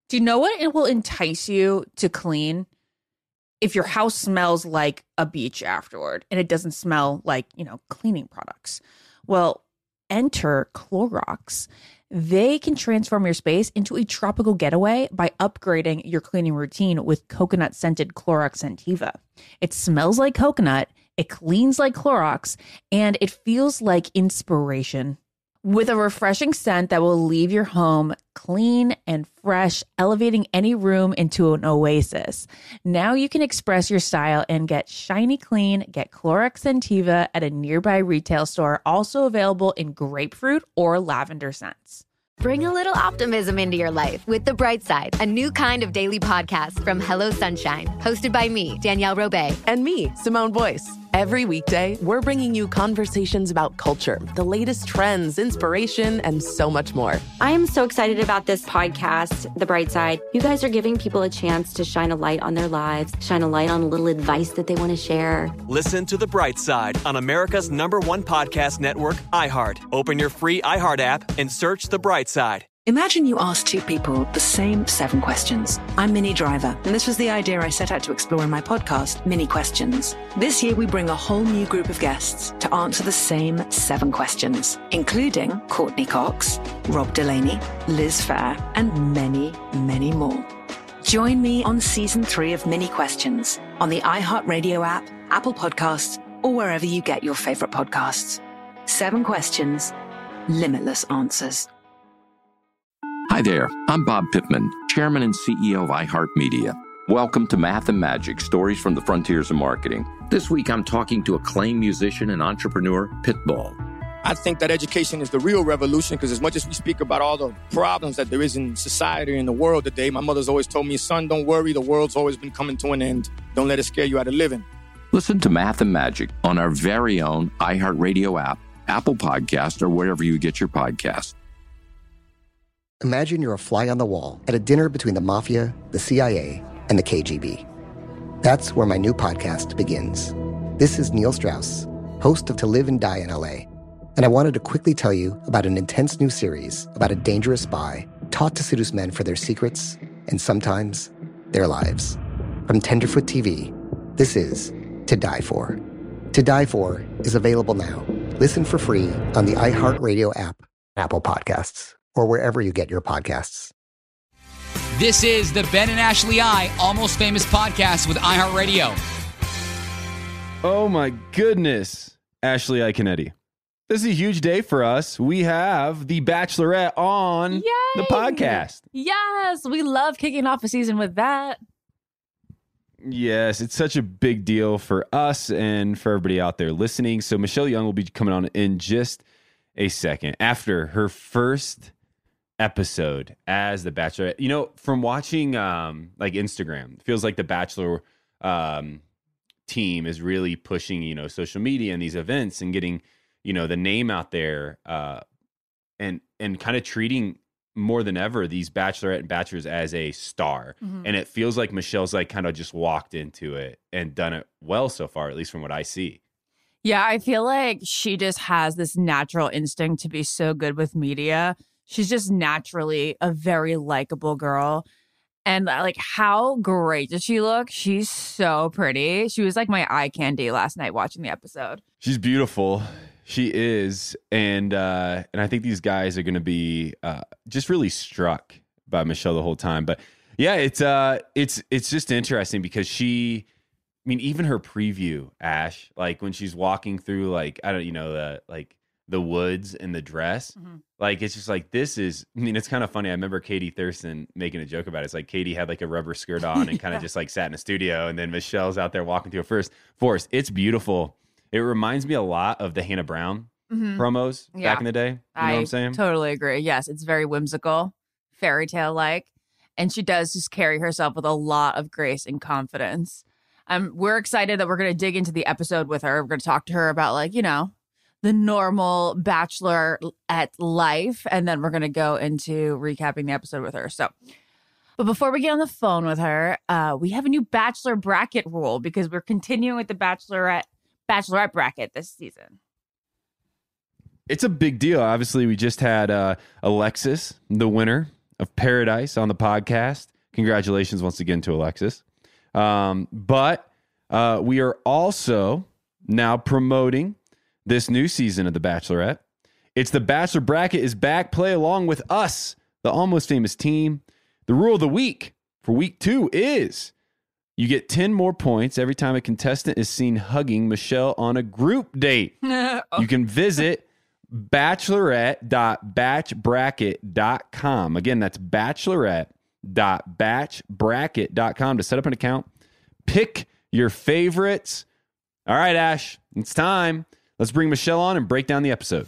Do you know what it will entice you to clean? If your house smells like a beach afterward and it doesn't smell like, cleaning products. Well, enter Clorox. They can transform your space into a tropical getaway by upgrading your cleaning routine with coconut-scented Clorox Scentiva. It smells like coconut, it cleans like Clorox, and it feels like inspiration. With a refreshing scent that will leave your home clean and fresh, elevating any room into an oasis. Now you can express your style and get shiny clean. Get Clorox Scentiva at a nearby retail store, also available in grapefruit or lavender scents. Bring a little optimism into your life with The Bright Side, a new kind of daily podcast from Hello Sunshine, hosted by me, Danielle Robay. And me, Simone Boyce. Every weekday, we're bringing you conversations about culture, the latest trends, inspiration, and so much more. I am so excited about this podcast, The Bright Side. You guys are giving people a chance to shine a light on their lives, shine a light on a little advice that they want to share. Listen to The Bright Side on America's #1 podcast network, iHeart. Open your free iHeart app and search The Bright Side. Imagine you ask two people the same 7 questions. I'm Minnie Driver, and this was the idea I set out to explore in my podcast, Minnie Questions. This year, we bring a whole new group of guests to answer the same 7 questions, including Courtney Cox, Rob Delaney, Liz Phair, and many, many more. Join me on Season 3 of Minnie Questions on the iHeartRadio app, Apple Podcasts, or wherever you get your favorite podcasts. 7 questions, limitless answers. Hi there, I'm Bob Pittman, Chairman and CEO of iHeartMedia. Welcome to Math and Magic, Stories from the Frontiers of Marketing. This week I'm talking to acclaimed musician and entrepreneur, Pitbull. I think that education is the real revolution, because as much as we speak about all the problems that there is in society and the world today, my mother's always told me, son, don't worry, the world's always been coming to an end. Don't let it scare you out of living. Listen to Math and Magic on our very own iHeartRadio app, Apple Podcast, or wherever you get your podcasts. Imagine you're a fly on the wall at a dinner between the Mafia, the CIA, and the KGB. That's where my new podcast begins. This is Neil Strauss, host of To Live and Die in LA, and I wanted to quickly tell you about an intense new series about a dangerous spy taught to seduce men for their secrets and sometimes their lives. From Tenderfoot TV, this is To Die For. To Die For is available now. Listen for free on the iHeartRadio app, Apple Podcasts, or wherever you get your podcasts. This is the Ben and Ashley I Almost Famous podcast with iHeartRadio. Oh my goodness, Ashley Iaconetti. This is a huge day for us. We have The Bachelorette on the podcast. Yes, we love kicking off a season with that. Yes, it's such a big deal for us and for everybody out there listening. So Michelle Young will be coming on in just a second after her first episode as the Bachelorette. You know, from watching like Instagram, it feels like the Bachelor team is really pushing, social media and these events and getting, the name out there and kind of treating more than ever these Bachelorette and Bachelors as a star. Mm-hmm. And it feels like Michelle's like kind of just walked into it and done it well so far, at least from what I see. Yeah, I feel like she just has this natural instinct to be so good with media. She's just naturally a very likable girl. And like, how great does she look? She's so pretty. She was like my eye candy last night watching the episode. She's beautiful. She is. And I think these guys are going to be just really struck by Michelle the whole time. But yeah, it's just interesting because even her preview, Ash, like when she's walking through, like, the woods in the dress, like, it's just like, it's kind of funny. I remember Katie Thurston making a joke about it. It's like Katie had like a rubber skirt on and kind of just like sat in a studio. And then Michelle's out there walking through a forest. It's beautiful. It reminds me a lot of the Hannah Brown promos back in the day. You know what I'm saying? Totally agree. Yes, it's very whimsical, fairy tale like. And she does just carry herself with a lot of grace and confidence. We're excited that we're going to dig into the episode with her. We're going to talk to her about, like, the normal Bachelorette life. And then we're going to go into recapping the episode with her. But before we get on the phone with her, we have a new Bachelor bracket rule because we're continuing with the Bachelorette bracket this season. It's a big deal. Obviously, we just had Alexis, the winner of Paradise on the podcast. Congratulations once again to Alexis. But we are also now promoting this new season of The Bachelorette. It's The Bachelor Bracket is back. Play along with us, the Almost Famous team. The rule of the week for week 2 is you get 10 more points every time a contestant is seen hugging Michelle on a group date. You can visit bachelorette.batchbracket.com. Again, that's bachelorette.batchbracket.com to set up an account. Pick your favorites. All right, Ash, it's time. Let's bring Michelle on and break down the episode.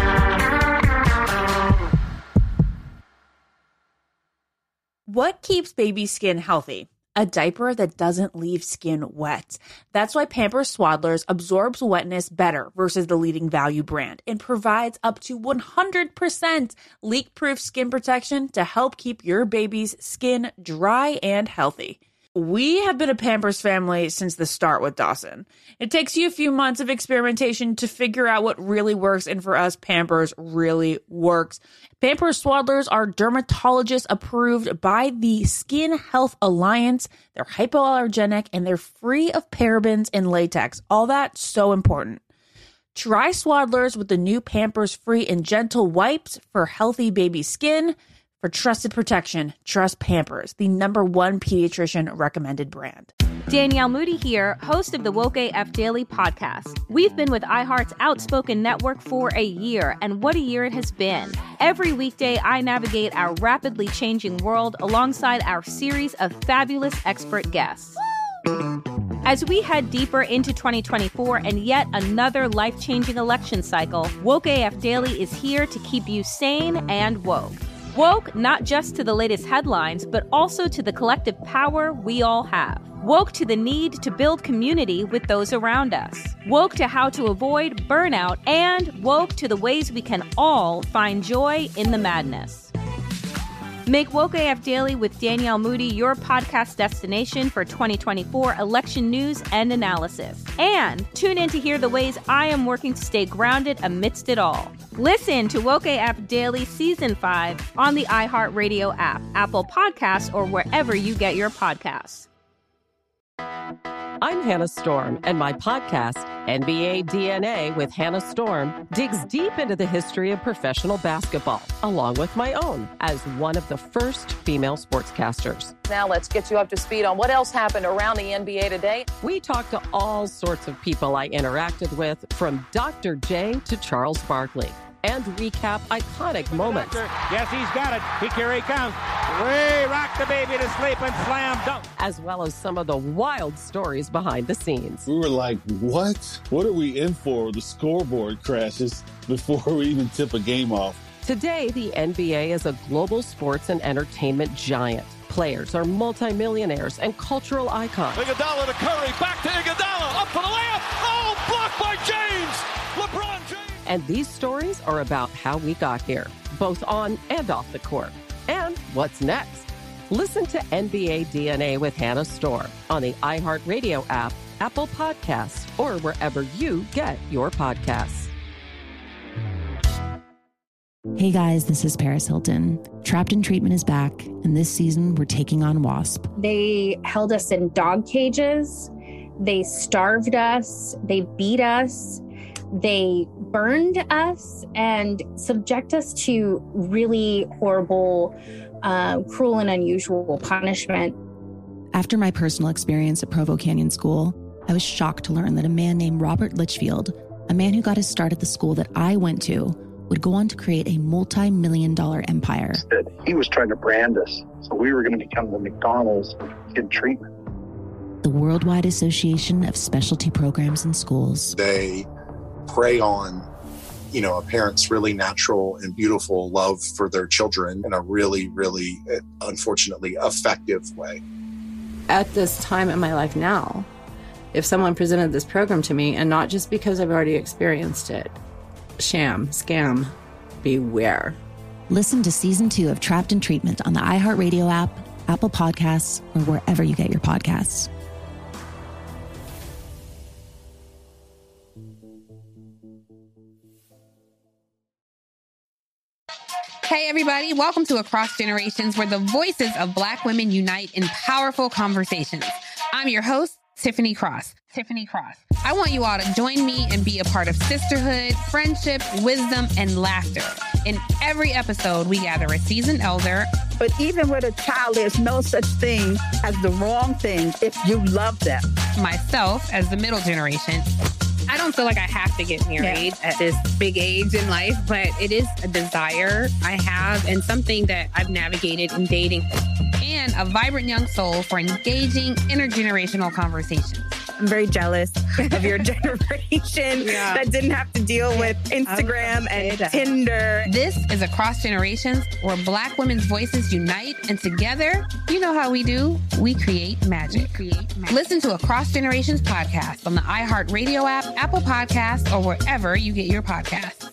What keeps baby skin healthy? A diaper that doesn't leave skin wet. That's why Pampers Swaddlers absorbs wetness better versus the leading value brand and provides up to 100% leak-proof skin protection to help keep your baby's skin dry and healthy. We have been a Pampers family since the start with Dawson. It takes you a few months of experimentation to figure out what really works, and for us, Pampers really works. Pampers Swaddlers are dermatologist approved by the Skin Health Alliance. They're hypoallergenic and they're free of parabens and latex. All that so important. Try Swaddlers with the new Pampers Free and Gentle wipes for healthy baby skin. For trusted protection, trust Pampers, the #1 pediatrician recommended brand. Danielle Moody here, host of the Woke AF Daily podcast. We've been with iHeart's Outspoken Network for a year, and what a year it has been. Every weekday, I navigate our rapidly changing world alongside our series of fabulous expert guests. As we head deeper into 2024 and yet another life-changing election cycle, Woke AF Daily is here to keep you sane and woke. Woke not just to the latest headlines, but also to the collective power we all have. Woke to the need to build community with those around us. Woke to how to avoid burnout, and woke to the ways we can all find joy in the madness. Make Woke AF Daily with Danielle Moody your podcast destination for 2024 election news and analysis. And tune in to hear the ways I am working to stay grounded amidst it all. Listen to Woke AF Daily Season 5 on the iHeartRadio app, Apple Podcasts, or wherever you get your podcasts. I'm Hannah Storm, and my podcast, NBA DNA with Hannah Storm, digs deep into the history of professional basketball, along with my own, as one of the first female sportscasters. Now let's get you up to speed on what else happened around the NBA today. We talked to all sorts of people I interacted with, from Dr. J to Charles Barkley, and recap iconic moments. Yes, he's got it. Here he comes. Way rock the baby to sleep and slam dunk. As well as some of the wild stories behind the scenes. We were like, what? What are we in for? The scoreboard crashes before we even tip a game off. Today, the NBA is a global sports and entertainment giant. Players are multimillionaires and cultural icons. Iguodala to Curry, back to Iguodala, up for the layup. Oh, blocked by James. LeBron James. And these stories are about how we got here, both on and off the court. And what's next? Listen to NBA DNA with Hannah Storm on the iHeartRadio app, Apple Podcasts, or wherever you get your podcasts. Hey guys, this is Paris Hilton. Trapped in Treatment is back, and this season we're taking on WASP. They held us in dog cages. They starved us. They beat us. They burned us and subject us to really horrible, cruel and unusual punishment. After my personal experience at Provo Canyon School, I was shocked to learn that a man named Robert Litchfield, a man who got his start at the school that I went to, would go on to create a multi-million-dollar empire. He was trying to brand us, so we were going to become the McDonald's of kid treatment. The Worldwide Association of Specialty Programs in Schools. They prey on, a parent's really natural and beautiful love for their children in a really, really, unfortunately, effective way. At this time in my life now, if someone presented this program to me, and not just because I've already experienced it, sham, scam, beware. Listen to Season 2 of Trapped in Treatment on the iHeartRadio app, Apple Podcasts, or wherever you get your podcasts. Hey, Hey, everybody. Welcome to Across Generations, where the voices of Black women unite in powerful conversations. I'm your host, Tiffany Cross. I want you all to join me and be a part of sisterhood, friendship, wisdom, and laughter. In every episode, we gather a seasoned elder. But even with a child, there's no such thing as the wrong thing if you love them. Myself, as the middle generation. I don't feel like I have to get married at this big age in life, but it is a desire I have and something that I've navigated in dating. And a vibrant young soul for engaging intergenerational conversations. I'm very jealous of your generation that didn't have to deal with Instagram and Tinder. This is Across Generations, where Black women's voices unite, and together, you know how we do, we create magic. Listen to Across Generations podcast on the iHeartRadio app, Apple Podcasts, or wherever you get your podcasts.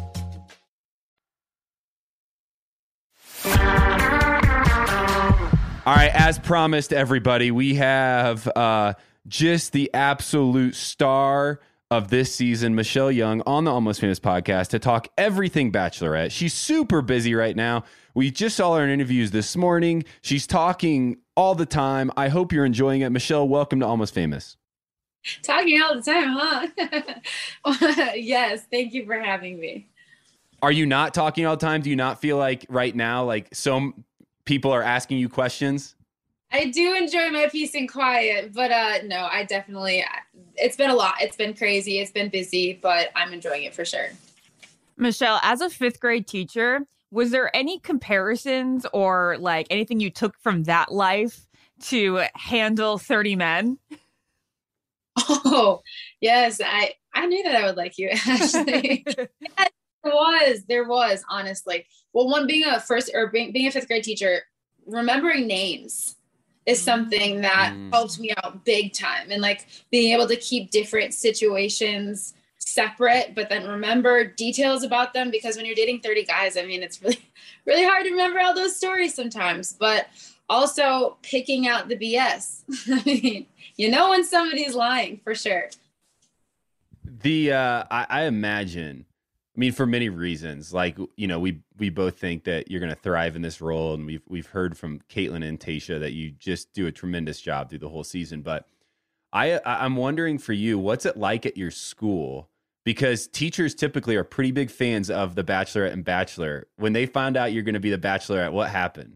All right, as promised, everybody, we have just the absolute star of this season, Michelle Young, on the Almost Famous podcast to talk everything Bachelorette. She's super busy right now. We just saw her in interviews this morning. She's talking all the time. I hope you're enjoying it. Michelle, welcome to Almost Famous. Talking all the time, huh? Yes, thank you for having me. Are you not talking all the time? Do you not feel like right now, like some people are asking you questions? I do enjoy my peace and quiet, but no, I definitely, it's been a lot. It's been crazy. It's been busy, but I'm enjoying it for sure. Michelle, as a fifth grade teacher, was there any comparisons or like anything you took from that life to handle 30 men? Oh, yes. I knew that I would like you, actually. Yes, there was, honestly. Well, one, being a fifth grade teacher, remembering names is something that helped me out big time. And like being able to keep different situations separate, but then remember details about them, because when you're dating 30 guys, I mean, it's really, really hard to remember all those stories sometimes, but also picking out the BS. I mean, you know when somebody's lying for sure. I imagine, I mean, for many reasons, like, you know, we both think that you're going to thrive in this role. And we've heard from Caitlin and Tayshia that you just do a tremendous job through the whole season. But I'm wondering for you, what's it like at your school? Because teachers typically are pretty big fans of the Bachelorette and Bachelor. When they found out you're going to be the Bachelorette, what happened?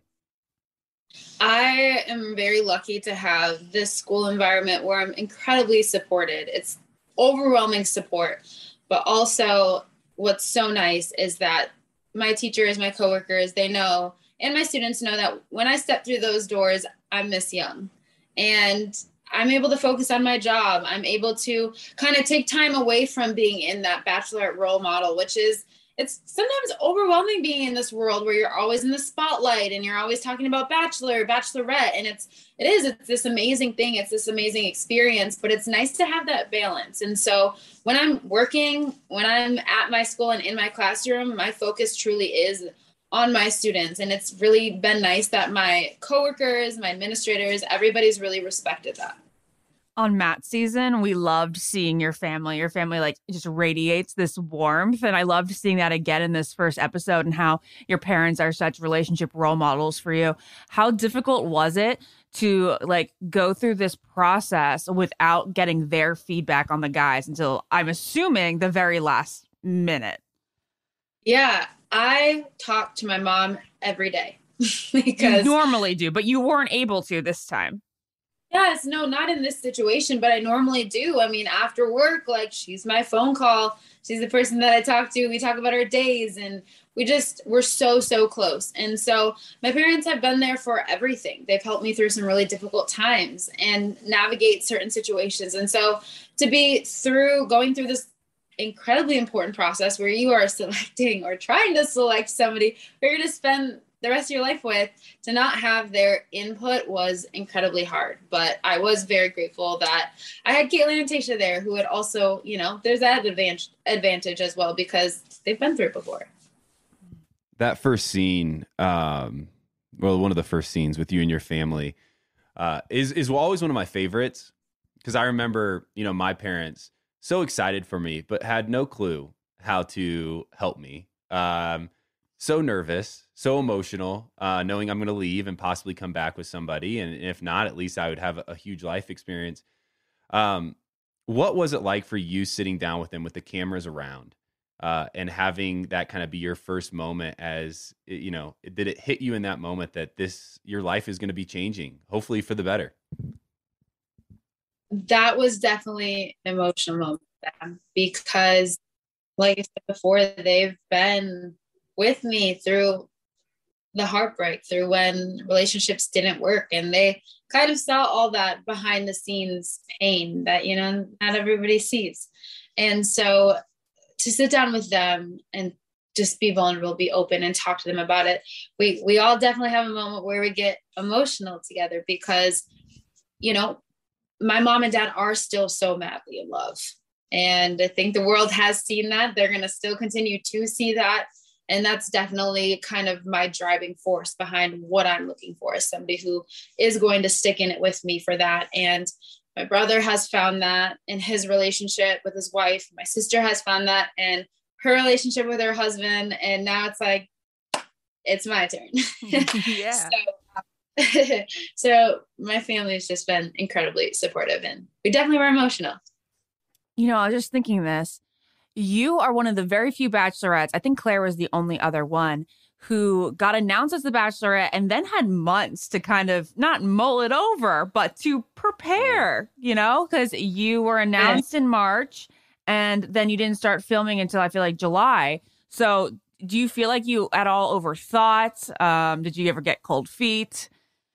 I am very lucky to have this school environment where I'm incredibly supported. It's overwhelming support, but also what's so nice is that my teachers, my coworkers, they know, and my students know that when I step through those doors, I'm Miss Young. And I'm able to focus on my job. I'm able to kind of take time away from being in that Bachelorette role model, which is, it's sometimes overwhelming being in this world where you're always in the spotlight and you're always talking about Bachelor, Bachelorette. And it's this amazing thing. It's this amazing experience, but it's nice to have that balance. And so when I'm working, when I'm at my school and in my classroom, my focus truly is on my students. And it's really been nice that my coworkers, my administrators, everybody's really respected that. On Matt's season, we loved seeing your family. Your family like just radiates this warmth. And I loved seeing that again in this first episode and how your parents are such relationship role models for you. How difficult was it to like go through this process without getting their feedback on the guys until, I'm assuming, the very last minute? Yeah, I talk to my mom every day. Because you normally do, but you weren't able to this time. Yes, no, not in this situation, but I normally do. I mean, after work, like, she's my phone call. She's the person that I talk to. We talk about our days, and we're so close. And so my parents have been there for everything. They've helped me through some really difficult times and navigate certain situations. And so to be going through this incredibly important process where you are selecting or trying to select somebody who you're going to spend the rest of your life with, to not have their input was incredibly hard. But I was very grateful that I had Caitlin and Tayshia there, who had also, you know, there's that advantage as well, because they've been through it before. That first scene, one of the first scenes with you and your family is always one of my favorites, because I remember, you know, my parents so excited for me, but had no clue how to help me. so nervous, so emotional, knowing I'm going to leave and possibly come back with somebody. And if not, at least I would have a huge life experience. What was it like for you sitting down with them with the cameras around and having that kind of be your first moment as, you know, did it hit you in that moment that your life is going to be changing, hopefully for the better? That was definitely an emotional moment for them because, like I said before, they've been with me through the heartbreak, through when relationships didn't work, and they kind of saw all that behind the scenes pain that, you know, not everybody sees. And so to sit down with them and just be vulnerable, be open, and talk to them about it, we all definitely have a moment where we get emotional together because, you know, my mom and dad are still so madly in love. And I think the world has seen that. They're going to still continue to see that. And that's definitely kind of my driving force behind what I'm looking for, is somebody who is going to stick in it with me for that. And my brother has found that in his relationship with his wife. My sister has found that in her relationship with her husband. And now it's like, it's my turn. Yeah. So my family has just been incredibly supportive, and we definitely were emotional. You know, I was just thinking this. You are one of the very few bachelorettes, I think Claire was the only other one, who got announced as the bachelorette and then had months to kind of not mull it over, but to prepare, you know, because you were announced in March and then you didn't start filming until I feel like July. So do you feel like you at all overthought? Did you ever get cold feet?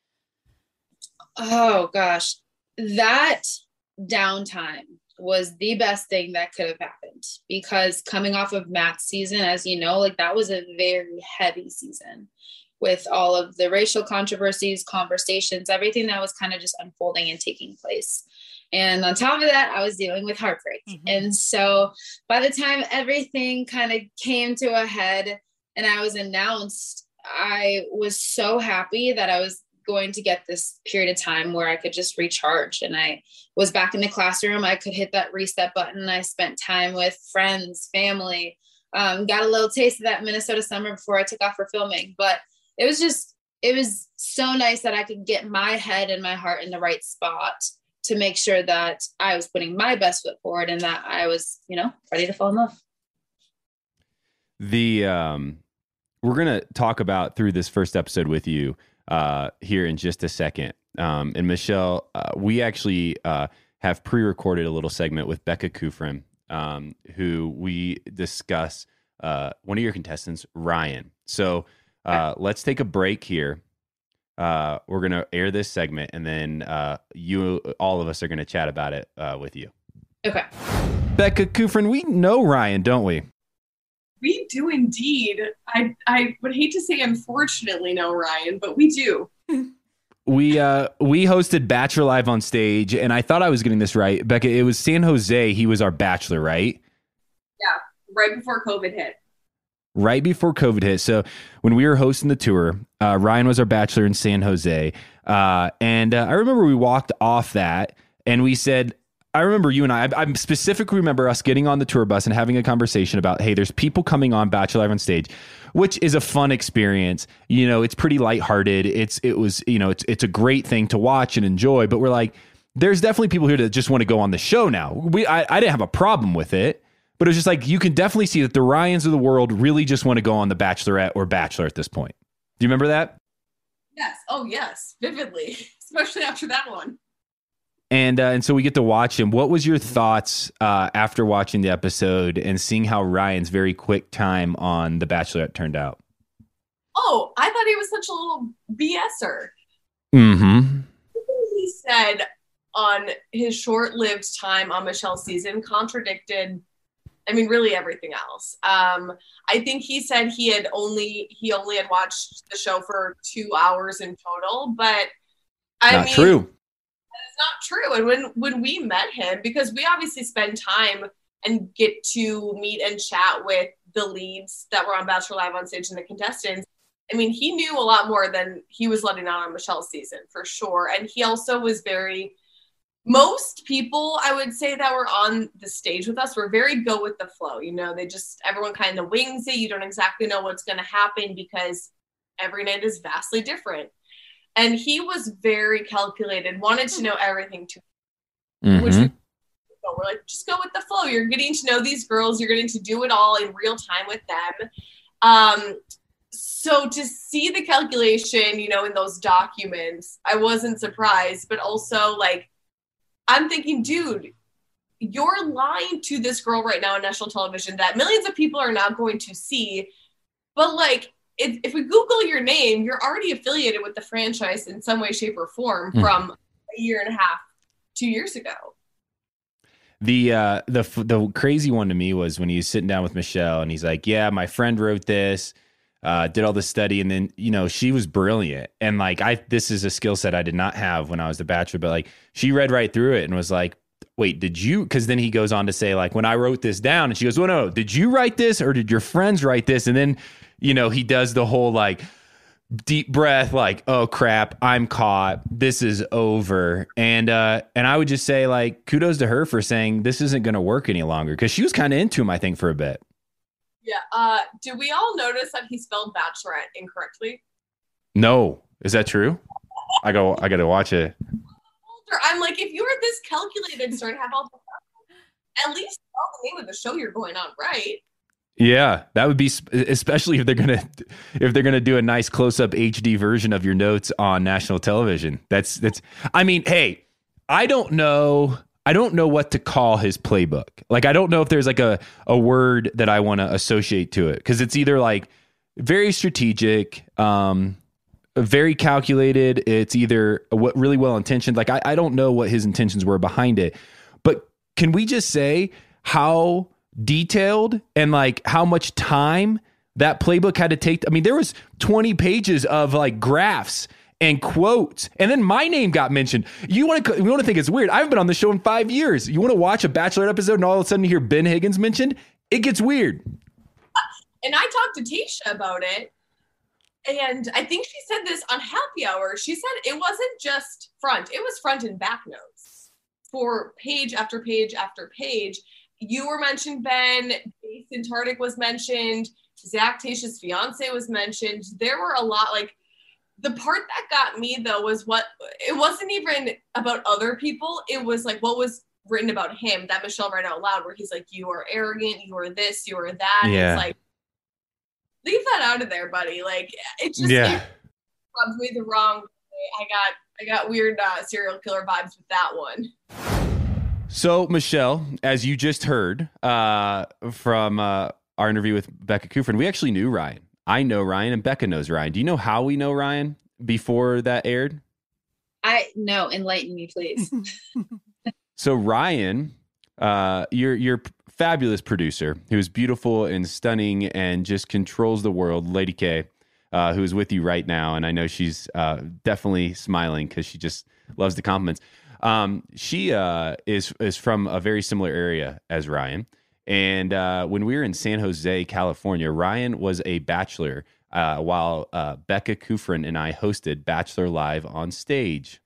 Oh, gosh. That downtime was the best thing that could have happened, because coming off of Matt's season, as you know, like that was a very heavy season with all of the racial controversies, conversations, everything that was kind of just unfolding and taking place. And on top of that, I was dealing with heartbreak. And so by the time everything kind of came to a head and I was announced, I was so happy that I was going to get this period of time where I could just recharge. And I was back in the classroom. I could hit that reset button. I spent time with friends, family, got a little taste of that Minnesota summer before I took off for filming. But it was so nice that I could get my head and my heart in the right spot to make sure that I was putting my best foot forward and that I was, you know, ready to fall in love. We're going to talk about through this first episode with you here in just a second. And Michelle, we actually have pre-recorded a little segment with Becca Kufrin, who we discuss one of your contestants, Ryan. So let's take a break here. We're going to air this segment, and then all of us are going to chat about it with you. Okay. Becca Kufrin, we know Ryan, don't we? We do indeed. I would hate to say unfortunately know Ryan, but we do. We hosted Bachelor Live on Stage, and I thought I was getting this right. Becca, it was San Jose. He was our bachelor, right? Yeah, right before COVID hit. Right before COVID hit. So when we were hosting the tour, Ryan was our bachelor in San Jose. And I remember we walked off that and we said, I remember you and I specifically remember us getting on the tour bus and having a conversation about, hey, there's people coming on Bachelor Live on Stage, which is a fun experience. You know, it's pretty lighthearted. It's a great thing to watch and enjoy, but we're like, there's definitely people here that just want to go on the show now. I didn't have a problem with it, but it was just like, you can definitely see that the Ryans of the world really just want to go on the Bachelorette or Bachelor at this point. Do you remember that? Yes. Oh, yes. Vividly, especially after that one. And so we get to watch him. What was your thoughts after watching the episode and seeing how Ryan's very quick time on The Bachelorette turned out? Oh, I thought he was such a little BSer. Mm-hmm. He said on his short-lived time on Michelle's season contradicted, I mean, really everything else. I think he said he only had watched the show for 2 hours in total, but I mean, true. Not true. And when we met him, because we obviously spend time and get to meet and chat with the leads that were on Bachelor Live on Stage and the contestants, I mean, he knew a lot more than he was letting out on Michelle's season, for sure. And he also was very most people, I would say, that were on the stage with us were very go with the flow. You know, everyone kind of wings it. You don't exactly know what's going to happen because every night is vastly different. And he was very calculated, wanted to know everything too. Which we're like, just go with the flow. You're getting to know these girls. You're getting to do it all in real time with them. So to see the calculation, you know, in those documents, I wasn't surprised, but also like, I'm thinking, dude, you're lying to this girl right now on national television that millions of people are not going to see. But like, if we Google your name, you're already affiliated with the franchise in some way, shape, or form from a year and a half, 2 years ago. The crazy one to me was when he was sitting down with Michelle and he's like, yeah, my friend wrote this, did all this study. And then, you know, she was brilliant. And like, this is a skill set I did not have when I was the Bachelor, but like she read right through it and was like, wait, did you? Because then he goes on to say like, when I wrote this down, and she goes, well, no, did you write this or did your friends write this? And then, you know, he does the whole like deep breath, like, oh crap, I'm caught. This is over. And I would just say like, kudos to her for saying this isn't going to work any longer. Cause she was kind of into him, I think, for a bit. Yeah. Do we all notice that he spelled bachelorette incorrectly? No. Is that true? I got to watch it. I'm like, if you were this calculated, sort of have all the, at least spell the name of the show you're going on, right? Yeah, that would be, especially if they're gonna do a nice close up HD version of your notes on national television. That's. I mean, hey, I don't know what to call his playbook. Like, I don't know if there's like a word that I want to associate to it, because it's either like very strategic, very calculated. It's either really well intentioned. Like, I don't know what his intentions were behind it, but can we just say how detailed and like how much time that playbook had to take? I mean, there was 20 pages of like graphs and quotes, and then my name got mentioned. You want to think it's weird? I haven't been on the show in 5 years. You want to watch a Bachelorette episode and all of a sudden you hear Ben Higgins mentioned? It gets weird. And I talked to Tayshia about it, and I think she said this on Happy Hour. She said it wasn't just front; it was front and back notes for page after page after page. You were mentioned, Ben. Jason Tardik was mentioned. Zach, Tayshia's fiance, was mentioned. There were a lot. Like, the part that got me, though, was it wasn't even about other people. It was like what was written about him that Michelle read out loud, where he's like, you are arrogant, you are this, you are that. Yeah. It's like, leave that out of there, buddy. Like, it just it rubs me the wrong way. I got weird serial killer vibes with that one. So, Michelle, as you just heard from our interview with Becca Kufrin, we actually knew Ryan. I know Ryan and Becca knows Ryan. Do you know how we know Ryan before that aired? No, enlighten me, please. So Ryan, you're fabulous producer who's beautiful and stunning and just controls the world, Lady K, who is with you right now. And I know she's definitely smiling because she just loves the compliments. She is from a very similar area as Ryan. And when we were in San Jose, California, Ryan was a bachelor while Becca Kufrin and I hosted Bachelor Live on stage.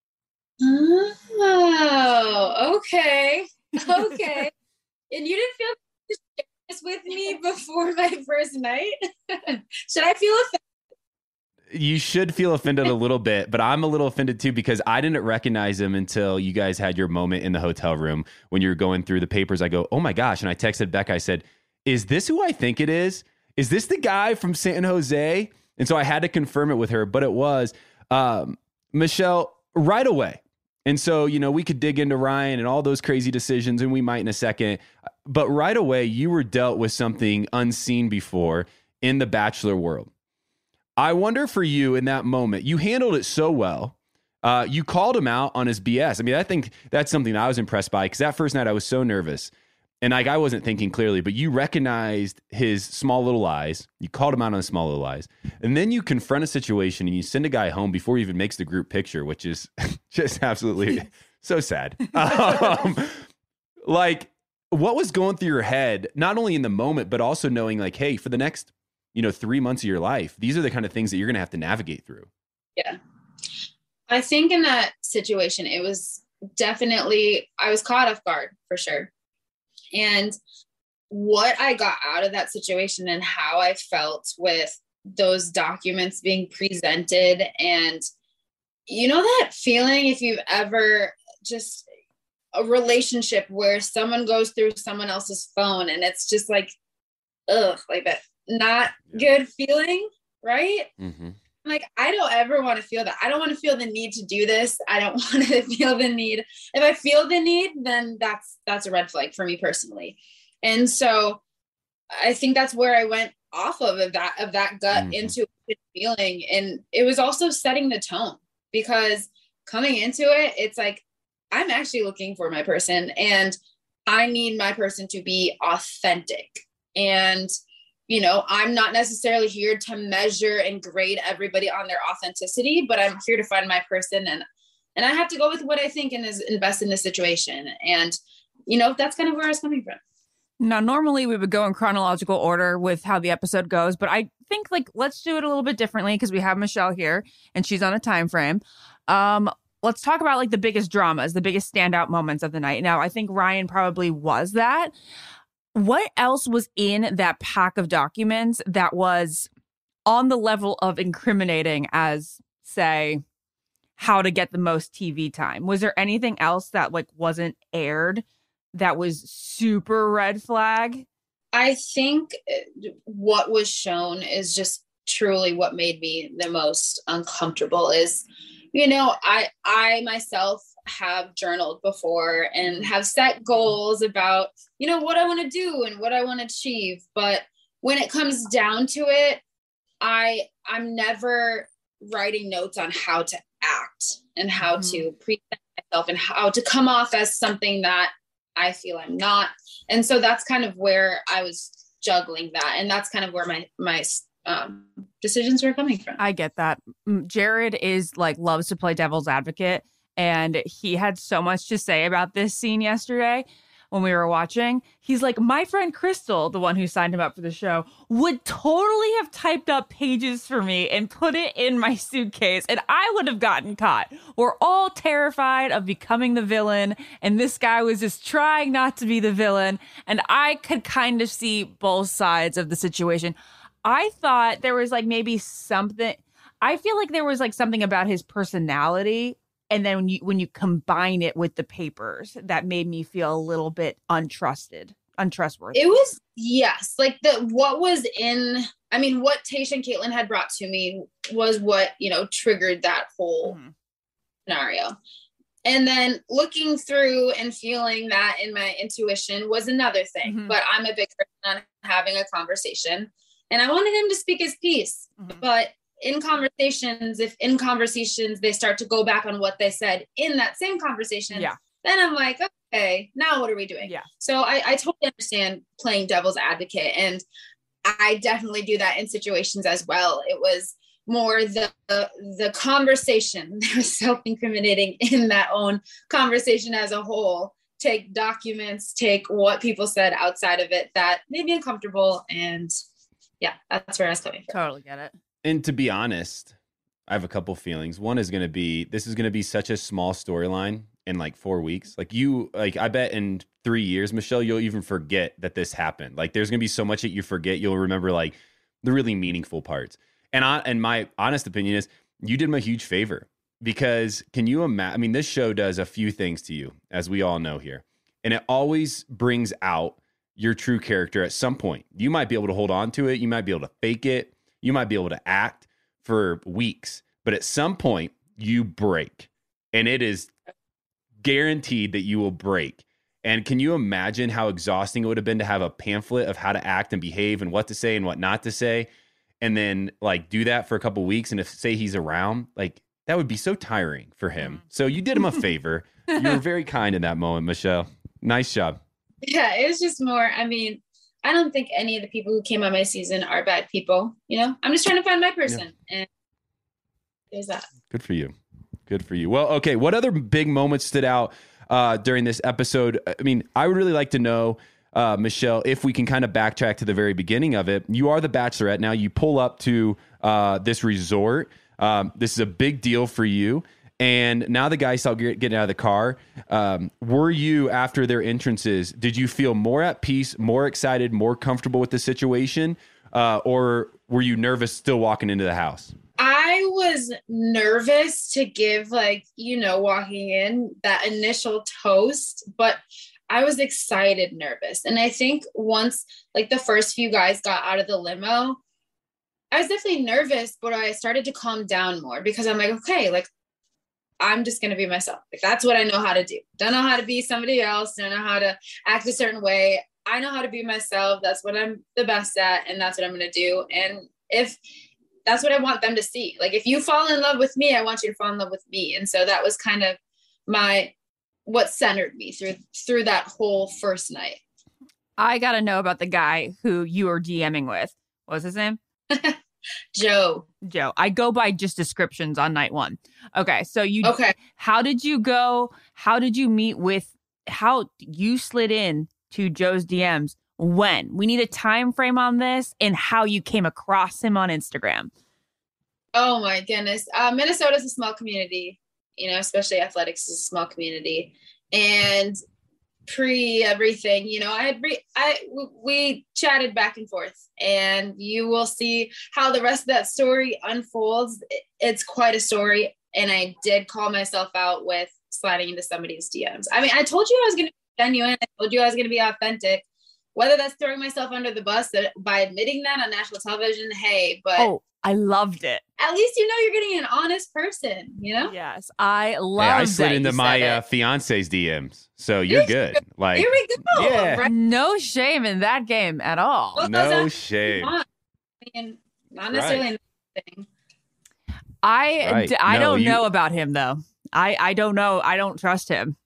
Oh, okay. Okay. And you didn't feel to share this with me before my first night? Should I feel offended? You should feel offended a little bit, but I'm a little offended too because I didn't recognize him until you guys had your moment in the hotel room when you were going through the papers. I go, oh my gosh. And I texted Becca, I said, is this who I think it is? Is this the guy from San Jose? And so I had to confirm it with her, but it was Michelle right away. And so, you know, we could dig into Ryan and all those crazy decisions, and we might in a second. But right away, you were dealt with something unseen before in the Bachelor world. I wonder for you in that moment, you handled it so well. You called him out on his BS. I mean, I think that's something I was impressed by because that first night I was so nervous and like I wasn't thinking clearly, but you recognized his small little lies. You called him out on his small little lies. And then you confront a situation and you send a guy home before he even makes the group picture, which is just absolutely so sad. Like, what was going through your head, not only in the moment, but also knowing like, hey, for the next 3 months of your life, these are the kind of things that you're going to have to navigate through. Yeah. I think in that situation, it was definitely, I was caught off guard for sure. And what I got out of that situation and how I felt with those documents being presented, and you know that feeling if you've ever just a relationship where someone goes through someone else's phone and it's just like, ugh, like that not good feeling, right? Mm-hmm. Like, I don't ever want to feel that. I don't want to feel the need to do this. I don't want to feel the need. If I feel the need, then that's a red flag for me personally. And so I think that's where I went off of that gut into feeling. And it was also setting the tone, because coming into it, it's like, I'm actually looking for my person and I need my person to be authentic. And, you know, I'm not necessarily here to measure and grade everybody on their authenticity, but I'm here to find my person. And I have to go with what I think and is invest in the situation. And, you know, that's kind of where I was coming from. Now, normally we would go in chronological order with how the episode goes, but I think, like, let's do it a little bit differently because we have Michelle here and she's on a time frame. Let's talk about, like, the biggest dramas, the biggest standout moments of the night. Now, I think Ryan probably was that. What else was in that pack of documents that was on the level of incriminating as, say, how to get the most TV time? Was there anything else that, like, wasn't aired that was super red flag? I think what was shown is just truly what made me the most uncomfortable is, you know, I myself have journaled before and have set goals about, you know, what I want to do and what I want to achieve. But when it comes down to it, I'm never writing notes on how to act and how to present myself and how to come off as something that I feel I'm not. And so that's kind of where I was juggling that. And that's kind of where my decisions were coming from. I get that. Jared is like, loves to play devil's advocate. And he had so much to say about this scene yesterday when we were watching. He's like, my friend Crystal, the one who signed him up for the show, would totally have typed up pages for me and put it in my suitcase, and I would have gotten caught. We're all terrified of becoming the villain, and this guy was just trying not to be the villain. And I could kind of see both sides of the situation. I thought there was like maybe something, I feel like there was like something about his personality. And then when you combine it with the papers, that made me feel a little bit untrustworthy. It was, yes. Like what was in, I mean, what Tayshia and Caitlin had brought to me was what, you know, triggered that whole scenario. And then looking through and feeling that in my intuition was another thing. But I'm a big person on having a conversation. And I wanted him to speak his piece. But in conversations, if in conversations they start to go back on what they said in that same conversation, then I'm like, okay, now what are we doing? So I totally understand playing devil's advocate. And I definitely do that in situations as well. It was more the conversation. There was self-incriminating in that own conversation as a whole. Take documents, take what people said outside of it that made me uncomfortable. And yeah, that's where I was coming from. Totally get it. And to be honest, I have a couple feelings. One is going to be, this is going to be such a small storyline in like 4 weeks. I bet in 3 years, Michelle, you'll even forget that this happened. Like there's going to be so much that you forget. You'll remember like the really meaningful parts. And my honest opinion is you did him a huge favor, because can you imagine? I mean, this show does a few things to you, as we all know here. And it always brings out your true character at some point. You might be able to hold on to it. You might be able to fake it. You might be able to act for weeks, but at some point you break, and it is guaranteed that you will break. And can you imagine how exhausting it would have been to have a pamphlet of how to act and behave and what to say and what not to say, and then like do that for a couple of weeks? And if say he's around, like that would be so tiring for him. So you did him a favor. You were very kind in that moment, Michelle. Nice job. Yeah, it was just more, I mean, I don't think any of the people who came on my season are bad people. You know, I'm just trying to find my person. And there's that. Good for you. Good for you. Well, okay. What other big moments stood out during this episode? I mean, I would really like to know, Michelle, if we can kind of backtrack to the very beginning of it. You are the Bachelorette now. You pull up to this resort. This is a big deal for you. And now the guys start getting out of the car. Were you, after their entrances, did you feel more at peace, more excited, more comfortable with the situation? Or were you nervous still walking into the house? I was nervous to give, walking in that initial toast, but I was excited, nervous. And I think once the first few guys got out of the limo, I was definitely nervous, but I started to calm down more because I'm like, okay, I'm just going to be myself. That's what I know how to do. Don't know how to be somebody else. Don't know how to act a certain way. I know how to be myself. That's what I'm the best at. And that's what I'm going to do. And if that's what I want them to see, if you fall in love with me, I want you to fall in love with me. And so that was kind of what centered me through that whole first night. I got to know about the guy who you were DMing with. What was his name? Joe. I go by just descriptions on night one. Okay. So how did you go? How did you meet how you slid in to Joe's DMs? When? We need a time frame on this and how you came across him on Instagram. Oh my goodness. Minnesota's a small community, especially athletics is a small community. And pre everything, we chatted back and forth, and you will see how the rest of that story unfolds. It's quite a story. And I did call myself out with sliding into somebody's DMs. I mean, I told you I was going to be genuine. I told you I was going to be authentic. Whether that's throwing myself under the bus by admitting that on national television, hey, but I loved it. At least you're getting an honest person, Yes, I love. I slid into my fiance's DMs, so you're good. Here we go. Yeah, right? No shame in that game at all. No shame. Not necessarily anything. I don't know about him though. I don't know. I don't trust him.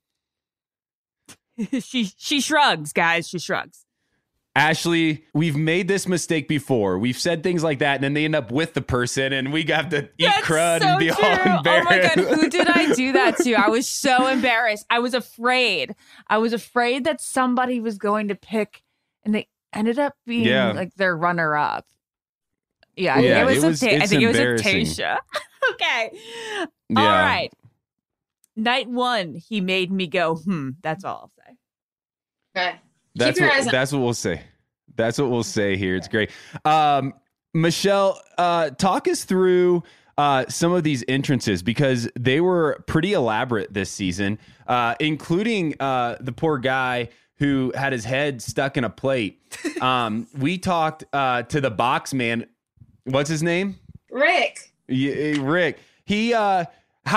She shrugs, guys. She shrugs. Ashley, we've made this mistake before. We've said things like that, and then they end up with the person, and we got to eat crud and be all embarrassed. Oh my God, who did I do that to? I was so embarrassed. I was afraid that somebody was going to pick, and they ended up being their runner-up. Yeah, I think it was Tasha. Okay. Yeah. All right. Night one, he made me go, that's all I'll say. Okay. That's what we'll say. That's what we'll say here. It's great. Michelle, talk us through some of these entrances because they were pretty elaborate this season, including the poor guy who had his head stuck in a plate. We talked to the box man. What's his name? Rick. Rick. He right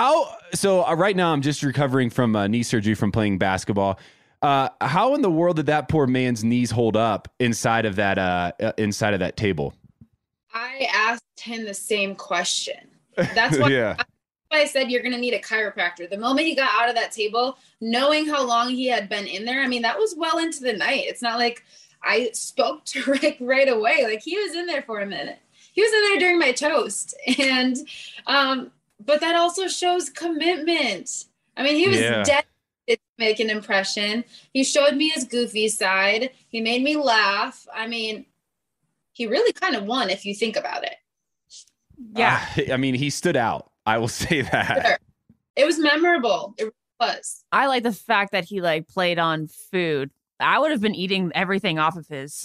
now I'm just recovering from knee surgery from playing basketball. How in the world did that poor man's knees hold up inside of that table? I asked him the same question. That's why I said you're going to need a chiropractor. The moment he got out of that table, knowing how long he had been in there, I mean, that was well into the night. It's not like I spoke to Rick right away. He was in there for a minute. He was in there during my toast. And, but that also shows commitment. I mean, he was dead to make an impression. He showed me his goofy side. He made me laugh. I mean, he really kind of won if you think about it. Yeah. I mean, he stood out. I will say that. Sure. It was memorable. It was. I like the fact that he played on food. I would have been eating everything off of his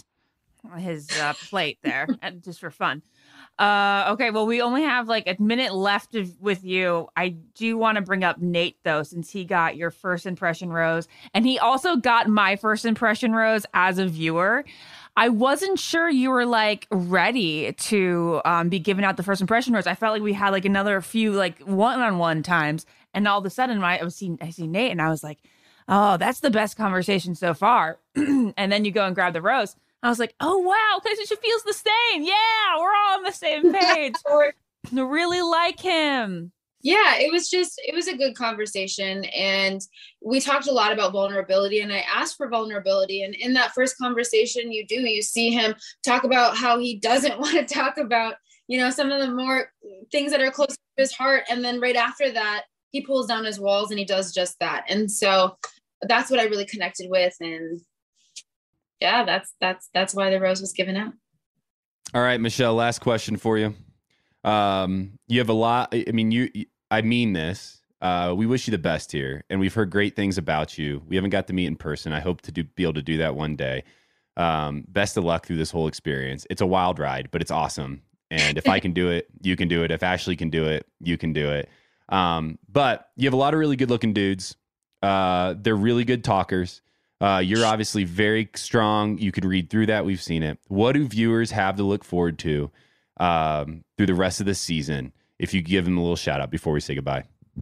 plate there and just for fun. Okay, well, we only have a minute left with you. I do want to bring up Nate, though, since he got your first impression rose. And he also got my first impression rose as a viewer. I wasn't sure you were ready to be giving out the first impression rose. I felt like we had another few one-on-one times. And all of a sudden I see Nate and I was like, oh, that's the best conversation so far. And then you go and grab the rose. I was like, oh, wow, because she feels the same. Yeah, we're all on the same page. I really like him. Yeah, it was a good conversation. And we talked a lot about vulnerability, and I asked for vulnerability. And in that first conversation, you see him talk about how he doesn't want to talk about, some of the more things that are close to his heart. And then right after that, he pulls down his walls and he does just that. And so that's what I really connected with. And yeah, that's why the rose was given out. All right, Michelle, last question for you. You have a lot. I mean, I mean this. We wish you the best here, and we've heard great things about you. We haven't got to meet in person. I hope to be able to do that one day. Best of luck through this whole experience. It's a wild ride, but it's awesome. And if I can do it, you can do it. If Ashley can do it, you can do it. But you have a lot of really good looking dudes. They're really good talkers. You're obviously very strong. You could read through that. We've seen it. What do viewers have to look forward to through the rest of the season? If you give them a little shout out before we say goodbye.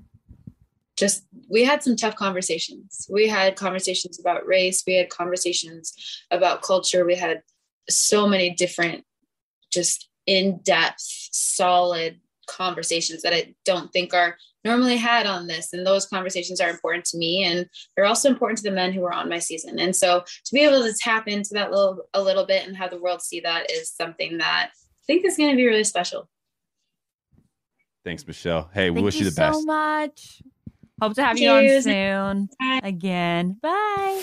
We had some tough conversations. We had conversations about race. We had conversations about culture. We had so many different, just in-depth, solid conversations that I don't think are normally had on this. And those conversations are important to me. And they're also important to the men who are on my season. And so to be able to tap into that a little bit and have the world see that is something that I think is going to be really special. Thanks, Michelle. Hey, we wish you the best. Thank you so much. Hope to have you on soon. Again. Bye.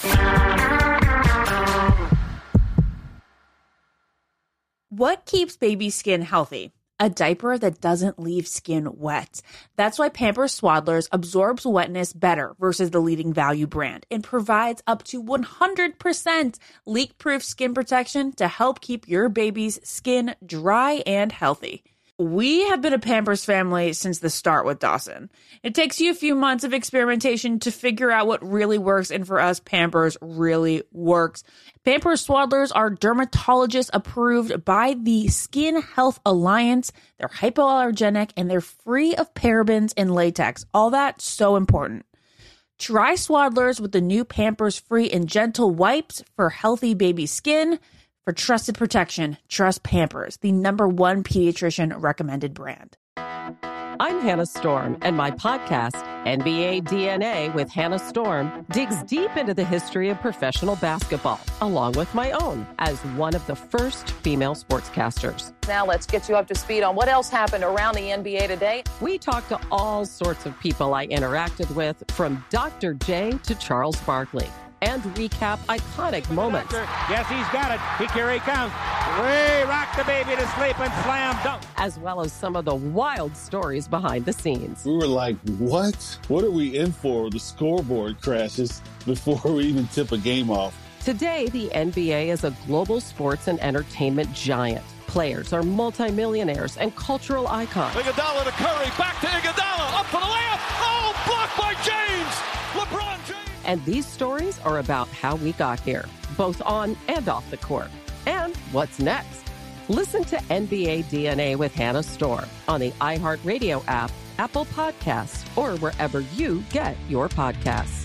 What keeps baby skin healthy? A diaper that doesn't leave skin wet. That's why Pampers Swaddlers absorbs wetness better versus the leading value brand and provides up to 100% leak-proof skin protection to help keep your baby's skin dry and healthy. We have been a Pampers family since the start with Dawson. It takes you a few months of experimentation to figure out what really works, and for us, Pampers really works. Pampers Swaddlers are dermatologist approved by the Skin Health Alliance. They're hypoallergenic and they're free of parabens and latex. All that so important. Try Swaddlers with the new Pampers Free and Gentle wipes for healthy baby skin. For trusted protection, trust Pampers, the #1 pediatrician recommended brand. I'm Hannah Storm, and my podcast, NBA DNA with Hannah Storm, digs deep into the history of professional basketball, along with my own, as one of the first female sportscasters. Now let's get you up to speed on what else happened around the NBA today. We talk to all sorts of people I interacted with, from Dr. J to Charles Barkley, and recap iconic moments. Yes, he's got it. Here he comes. Way rock the baby to sleep and slam dunk. As well as some of the wild stories behind the scenes. We were like, what? What are we in for? The scoreboard crashes before we even tip a game off. Today, the NBA is a global sports and entertainment giant. Players are multimillionaires and cultural icons. Iguodala to Curry, back to Iguodala, up for the layup. Oh, blocked by James. LeBron James. And these stories are about how we got here, both on and off the court. And what's next? Listen to NBA DNA with Hannah Storm on the iHeartRadio app, Apple Podcasts, or wherever you get your podcasts.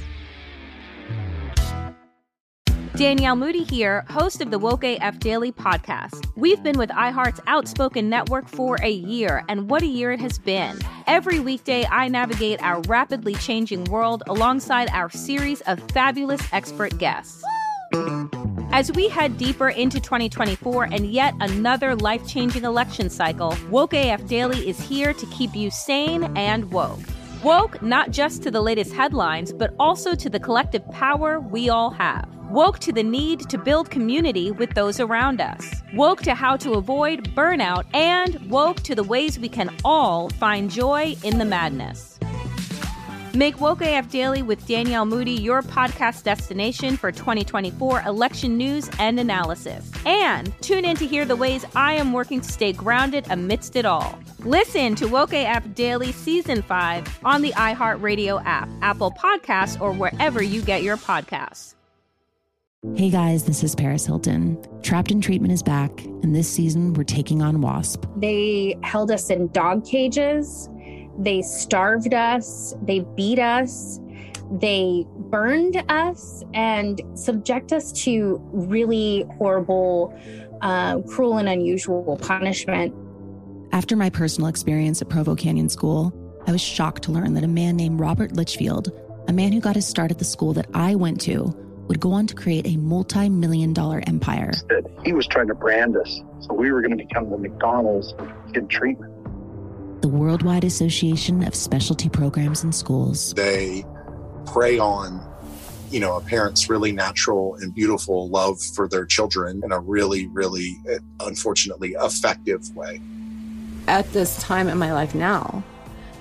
Danielle Moody here, host of the Woke AF Daily podcast. We've been with iHeart's Outspoken Network for a year, and what a year it has been. Every weekday, I navigate our rapidly changing world alongside our series of fabulous expert guests. As we head deeper into 2024 and yet another life-changing election cycle, Woke AF Daily is here to keep you sane and woke. Woke not just to the latest headlines, but also to the collective power we all have. Woke to the need to build community with those around us. Woke to how to avoid burnout, and woke to the ways we can all find joy in the madness. Make Woke AF Daily with Danielle Moody your podcast destination for 2024 election news and analysis. And tune in to hear the ways I am working to stay grounded amidst it all. Listen to Woke AF Daily Season 5 on the iHeartRadio app, Apple Podcasts, or wherever you get your podcasts. Hey guys, this is Paris Hilton. Trapped in Treatment is back, and this season we're taking on WASP. They held us in dog cages. They starved us. They beat us. They burned us and subject us to really horrible, cruel and unusual punishment. After my personal experience at Provo Canyon School, I was shocked to learn that a man named Robert Litchfield, a man who got his start at the school that I went to, would go on to create a multi-million-dollar empire. He was trying to brand us, so we were going to become the McDonald's of kid treatment. The Worldwide Association of Specialty Programs in Schools. They prey on, a parent's really natural and beautiful love for their children in a really, really, unfortunately, effective way. At this time in my life now,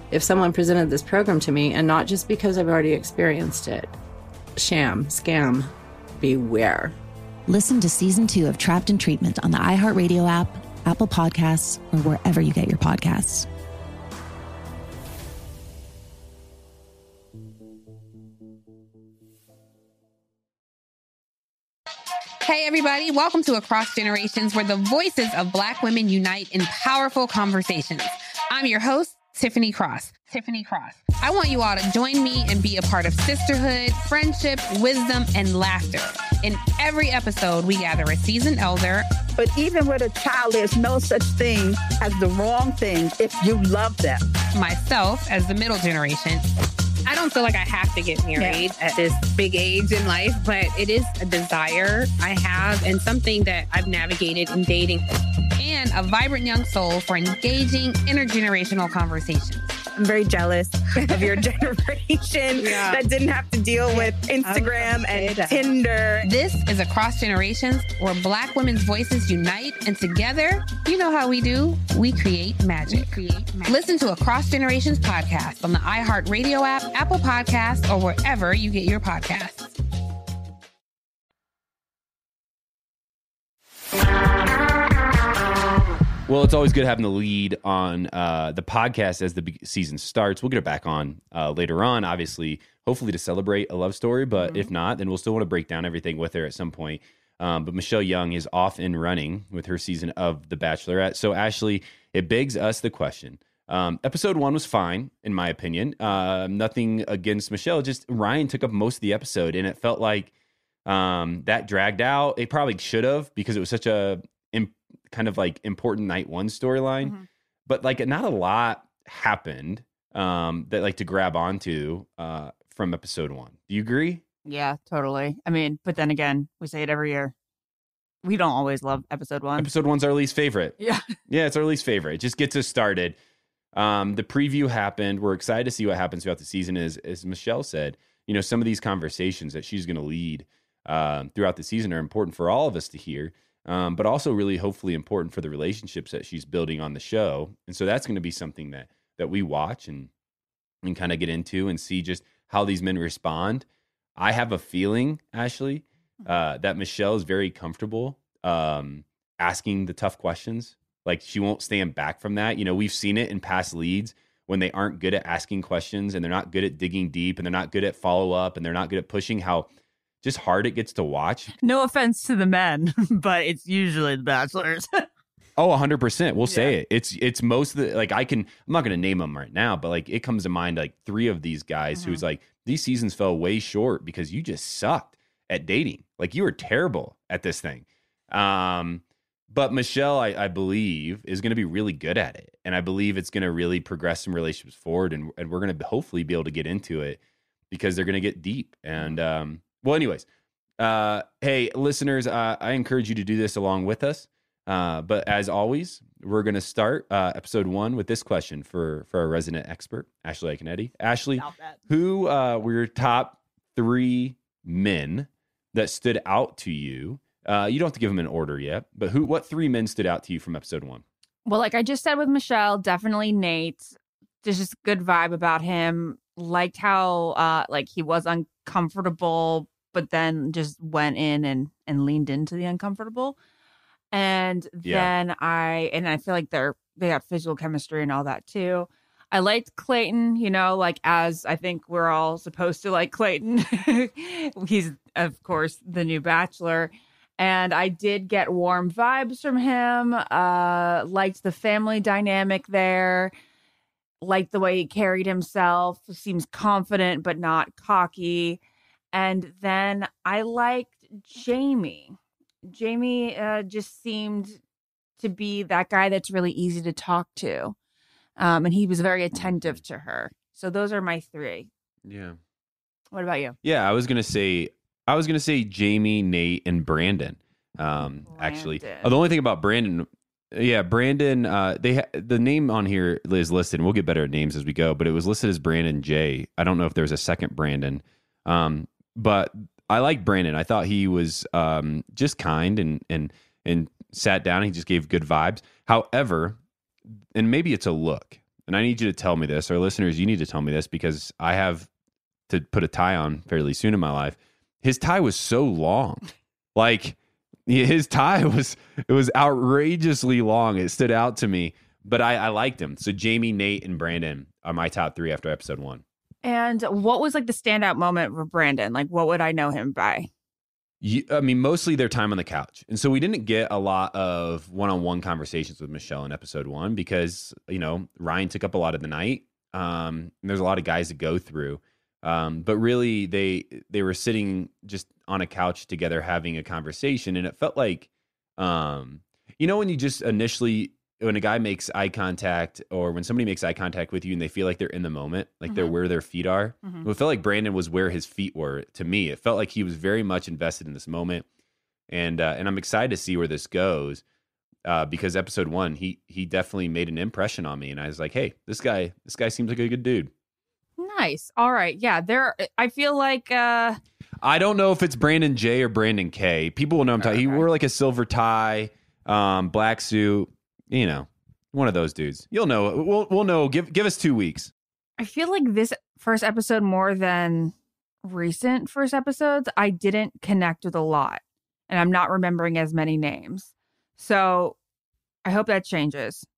if someone presented this program to me and not just because I've already experienced it. Sham, scam, beware. Listen to season 2 of Trapped in Treatment on the iHeartRadio app, Apple Podcasts, or wherever you get your podcasts. Hey, everybody. Welcome to Across Generations, where the voices of Black women unite in powerful conversations. I'm your host, Tiffany Cross. Tiffany Cross. I want you all to join me and be a part of sisterhood, friendship, wisdom, and laughter. In every episode, we gather a seasoned elder. But even with a child, there's no such thing as the wrong thing if you love them. Myself as the middle generation. I don't feel like I have to get married at this big age in life, but it is a desire I have and something that I've navigated in dating. And a vibrant young soul for engaging intergenerational conversations. I'm very jealous of your generation that didn't have to deal with Instagram and Tinder. This is Across Generations, where Black women's voices unite, and together, you know how we do, we create magic. Listen to Across Generations podcast on the iHeartRadio app, Apple Podcasts, or wherever you get your podcasts. Well, it's always good having the lead on the podcast as the season starts. We'll get it back on later on, obviously, hopefully to celebrate a love story. But if not, then we'll still want to break down everything with her at some point. But Michelle Young is off and running with her season of The Bachelorette. So, Ashley, it begs us the question. Episode 1 was fine, in my opinion. Nothing against Michelle. Just Ryan took up most of the episode, and it felt like that dragged out. It probably should have, because it was such a kind of like important night one storyline, but like not a lot happened that like to grab onto from episode 1. Do you agree? Yeah, totally. I mean, but then again, we say it every year. We don't always love episode 1. Episode 1's our least favorite. Yeah. Yeah, it's our least favorite. It just gets us started. The preview happened. We're excited to see what happens throughout the season. As Michelle said, you know, some of these conversations that she's going to lead throughout the season are important for all of us to hear. But also really hopefully important for the relationships that she's building on the show. And so that's going to be something that we watch and kind of get into and see just how these men respond. I have a feeling, Ashley, that Michelle is very comfortable asking the tough questions. Like she won't stand back from that. You know, we've seen it in past leads when they aren't good at asking questions and they're not good at digging deep and they're not good at follow up and they're not good at pushing, how just hard it gets to watch. No offense to the men, but it's usually the bachelors. Oh, 100%. We'll say it. It's most of the, like I'm not going to name them right now, but like it comes to mind like 3 of these guys who's like, these seasons fell way short because you just sucked at dating. Like you were terrible at this thing. But Michelle, I believe, is going to be really good at it. And I believe it's going to really progress some relationships forward. And we're going to hopefully be able to get into it because they're going to get deep. And, well, anyways, hey, listeners, I encourage you to do this along with us. But as always, we're going to start episode 1 with this question for our resident expert, Ashley Iaconetti. Ashley, who were your top 3 men that stood out to you? You don't have to give them an order yet, but what 3 men stood out to you from episode 1? Well, like I just said with Michelle, definitely Nate. There's just a good vibe about him. Liked how like he was uncomfortable, but then just went in and leaned into the uncomfortable. And then I feel like they got physical chemistry and all that too. I liked Clayton, you know, like as I think we're all supposed to like Clayton. He's, of course, the new bachelor. And I did get warm vibes from him. Liked the family dynamic there. Liked the way he carried himself. Seems confident, but not cocky. And then I liked Jamie. Jamie just seemed to be that guy that's really easy to talk to. And he was very attentive to her. So those are my 3. Yeah. What about you? Yeah, I was gonna say Jamie, Nate, and Brandon. Actually, the only thing about Brandon, Brandon. The name on here is listed. And we'll get better at names as we go, but it was listed as Brandon J. I don't know if there's a second Brandon, but I like Brandon. I thought he was just kind and sat down. He just gave good vibes. However, and maybe it's a look. and I need you to tell me this, or listeners, you need to tell me this because I have to put a tie on fairly soon in my life. His tie was so long. Like, his tie was outrageously long. It stood out to me, but I liked him. So Jamie, Nate, and Brandon are my top 3 after episode 1. And what was like the standout moment for Brandon? Like, what would I know him by? I mean, mostly their time on the couch. And so we didn't get a lot of one-on-one conversations with Michelle in episode 1 because, Ryan took up a lot of the night. There's a lot of guys to go through. But really, they were sitting just on a couch together having a conversation. And it felt like, when you just initially, when a guy makes eye contact or when somebody makes eye contact with you and they feel like they're in the moment, like they're where their feet are. It felt like Brandon was where his feet were to me. It felt like he was very much invested in this moment. And I'm excited to see where this goes because episode 1, he definitely made an impression on me. And I was like, hey, this guy seems like a good dude. Nice. All right. Yeah. I feel like I don't know if it's Brandon J or Brandon K. People will know I'm talking. He wore like a silver tie, black suit. One of those dudes. You'll know. We'll know. Give us 2 weeks. I feel like this first episode more than recent first episodes, I didn't connect with a lot, and I'm not remembering as many names. So I hope that changes.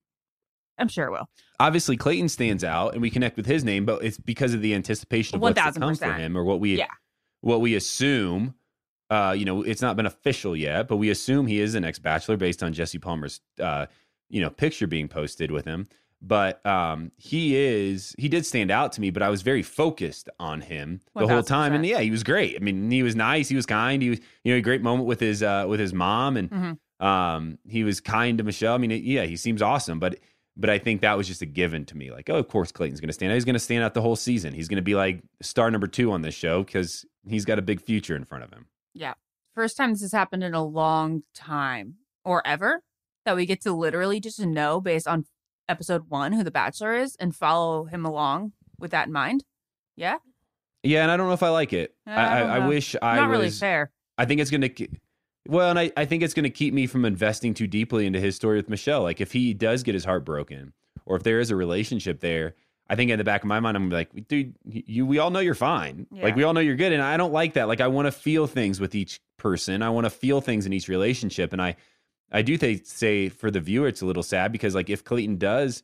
I'm sure it will. Obviously, Clayton stands out, and we connect with his name, but it's because of the anticipation of what's to come for him, or what we assume. It's not been official yet, but we assume he is the next Bachelor based on Jesse Palmer's, picture being posted with him. But he did stand out to me, but I was very focused on him the whole time. And yeah, he was great. I mean, he was nice. He was kind. He was, a great moment with his mom, and he was kind to Michelle. I mean, he seems awesome, but I think that was just a given to me. Like, oh, of course Clayton's going to stand out. He's going to stand out the whole season. He's going to be like star number 2 on this show because he's got a big future in front of him. Yeah. First time this has happened in a long time or ever that we get to literally just know based on episode 1 who the Bachelor is and follow him along with that in mind. Yeah. Yeah. And I don't know if I like it. I wish I was. Not really fair. I think it's going to. Well, and I think it's going to keep me from investing too deeply into his story with Michelle. Like if he does get his heart broken or if there is a relationship there, I think in the back of my mind, I'm like, dude, we all know you're fine. Yeah. Like we all know you're good. And I don't like that. Like I want to feel things with each person. I want to feel things in each relationship. And I do say for the viewer, it's a little sad because like if Clayton does,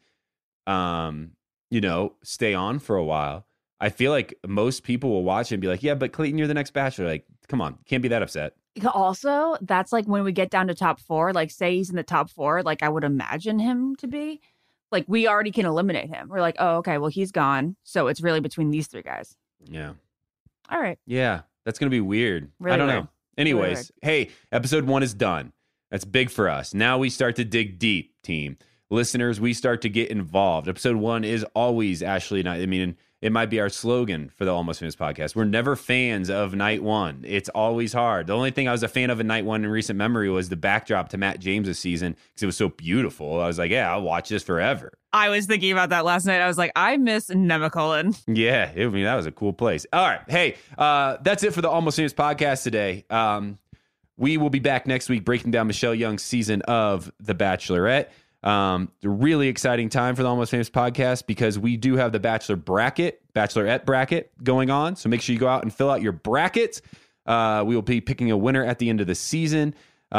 stay on for a while, I feel like most people will watch it and be like, yeah, but Clayton, you're the next Bachelor. Like, come on, can't be that upset. Also, that's like when we get down to top 4, like say he's in the top 4, like I would imagine him to be. Like we already can eliminate him. We're like, oh, okay, well, he's gone. So it's really between these 3 guys. Yeah. All right. Yeah, that's going to be weird. Really I don't weird. know. Anyways, hey, episode 1 is done. That's big for us. Now we start to dig deep, team. Listeners, we start to get involved. Episode 1 is always Ashley and I mean, it might be our slogan for the Almost Famous podcast. We're never fans of night 1. It's always hard. The only thing I was a fan of in night 1 in recent memory was the backdrop to Matt James' season because it was so beautiful. I was like, yeah, I'll watch this forever. I was thinking about that last night. I was like, I miss Nemacolin. Yeah, that was a cool place. All right. Hey, that's it for the Almost Famous podcast today. We will be back next week breaking down Michelle Young's season of The Bachelorette. A really exciting time for the Almost Famous podcast because we do have the Bachelorette bracket going on. So make sure you go out and fill out your brackets. We will be picking a winner at the end of the season.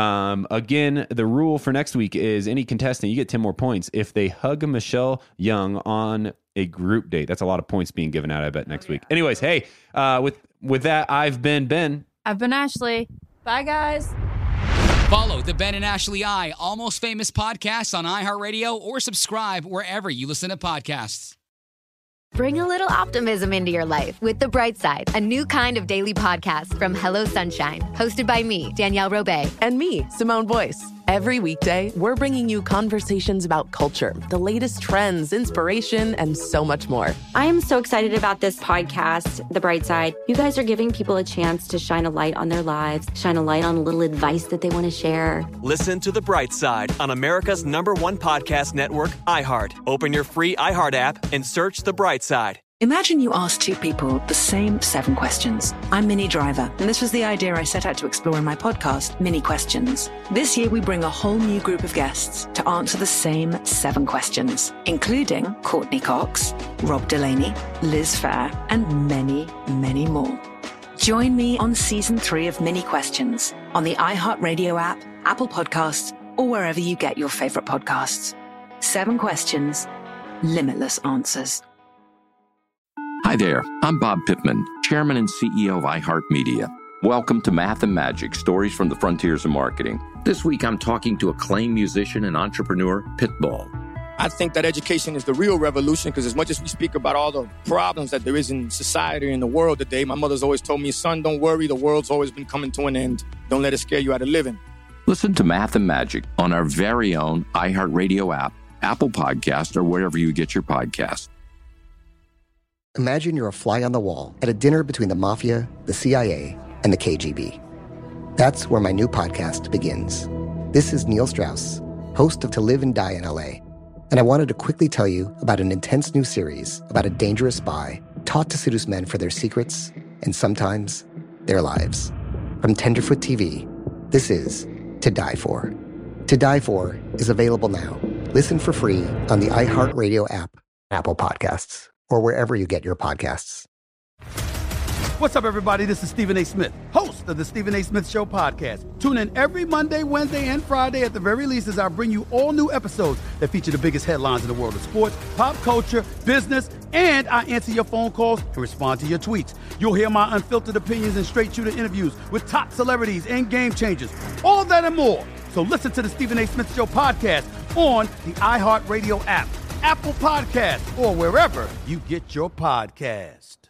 Again, the rule for next week is any contestant, you get 10 more points if they hug Michelle Young on a group date. That's a lot of points being given out, I bet, next week. Anyways, hey, with that, I've been Ben. I've been Ashley. Bye, guys. Follow the Ben and Ashley I Almost Famous podcast on iHeartRadio or subscribe wherever you listen to podcasts. Bring a little optimism into your life with The Bright Side, a new kind of daily podcast from Hello Sunshine, hosted by me, Danielle Robay. And me, Simone Boyce. Every weekday, we're bringing you conversations about culture, the latest trends, inspiration, and so much more. I am so excited about this podcast, The Bright Side. You guys are giving people a chance to shine a light on their lives, shine a light on a little advice that they want to share. Listen to The Bright Side on America's #1 podcast network, iHeart. Open your free iHeart app and search The Bright Side. Imagine you ask two people the same 7 questions. I'm Minnie Driver, and this was the idea I set out to explore in my podcast, Mini Questions. This year, we bring a whole new group of guests to answer the same 7 questions, including Courtney Cox, Rob Delaney, Liz Phair, and many, many more. Join me on Season 3 of Mini Questions on the iHeartRadio app, Apple Podcasts, or wherever you get your favorite podcasts. 7 questions, limitless answers. Hi there, I'm Bob Pittman, Chairman and CEO of iHeartMedia. Welcome to Math and Magic, Stories from the Frontiers of Marketing. This week I'm talking to acclaimed musician and entrepreneur, Pitbull. I think that education is the real revolution, because as much as we speak about all the problems that there is in society and in the world today, my mother's always told me, son, don't worry, the world's always been coming to an end. Don't let it scare you out of living. Listen to Math and Magic on our very own iHeartRadio app, Apple Podcast, or wherever you get your podcasts. Imagine you're a fly on the wall at a dinner between the mafia, the CIA, and the KGB. That's where my new podcast begins. This is Neil Strauss, host of To Live and Die in LA, and I wanted to quickly tell you about an intense new series about a dangerous spy taught to seduce men for their secrets and sometimes their lives. From Tenderfoot TV, this is To Die For. To Die For is available now. Listen for free on the iHeartRadio app, Apple Podcasts, or wherever you get your podcasts. What's up, everybody? This is Stephen A. Smith, host of the Stephen A. Smith Show podcast. Tune in every Monday, Wednesday, and Friday at the very least as I bring you all new episodes that feature the biggest headlines in the world of sports, pop culture, business, and I answer your phone calls and respond to your tweets. You'll hear my unfiltered opinions and straight-shooter interviews with top celebrities and game changers. All that and more. So listen to the Stephen A. Smith Show podcast on the iHeartRadio app, Apple Podcasts, or wherever you get your podcasts.